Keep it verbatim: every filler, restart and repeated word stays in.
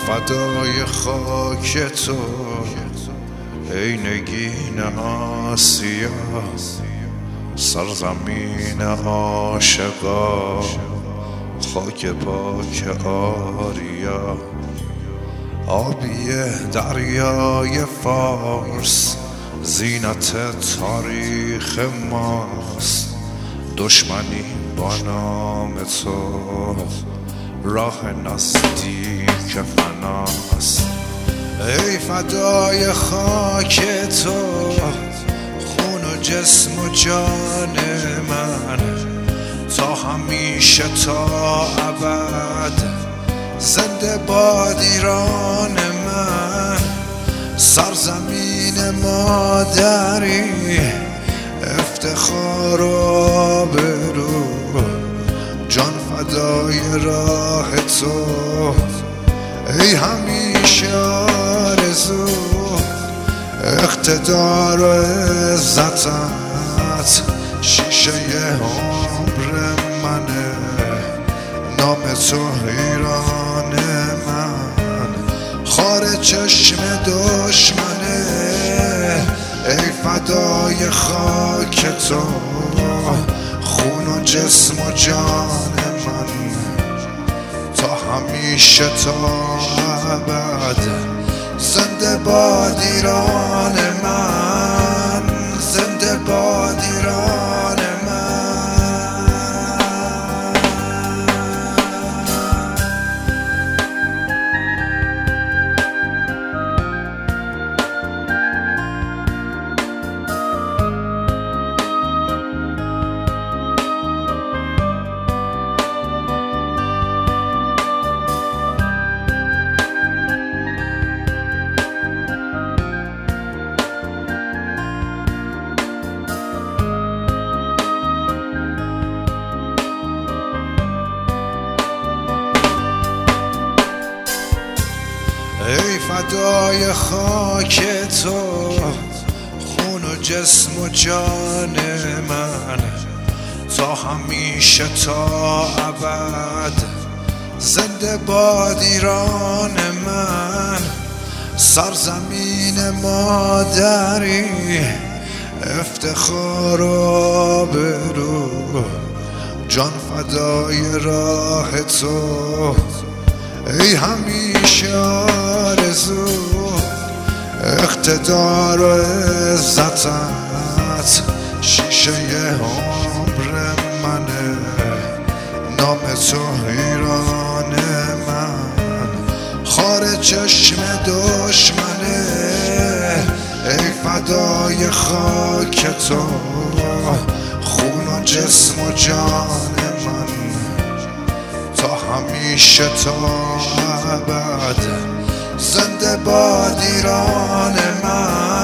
فدای خاک تو ای نگین آسیا، سرزمین عاشقا، خاک پاک آریا، آبی دریای فارس، زینت تاریخ ماست. دشمنی با نام تو راه نزدیک فناست. ای فدای خاک تو خون و جسم و جان من، تا همیشه تا ابد زنده باد ایران من. سرزمین مادری، افتخار و آبرو، جان فدای راه تو ای همیشه آرزو. اقتدار و عزتت شیشه عمر منه، نام تو ایران من، خار چشم دشمنه. ای فدای خاک تو خون و جسم و جان من، تا همیشه تا ابد زنده باد ایران من، زنده باد ایران من. ای فدای خاک تو خون و جسم و جان من، تا همیشه تا ابد زنده باد ایران من. سرزمین مادری، افتخار و آبرو، جان فدای راه تو ای همیشه آرزو. اقتدار و عزتت شیشه عمر منه، نام تو ایران من، خار چشم دشمنه. ای فدای خاک تو خون و جسم و جان من، تا همیشه تا ابد زنده باد ایران من.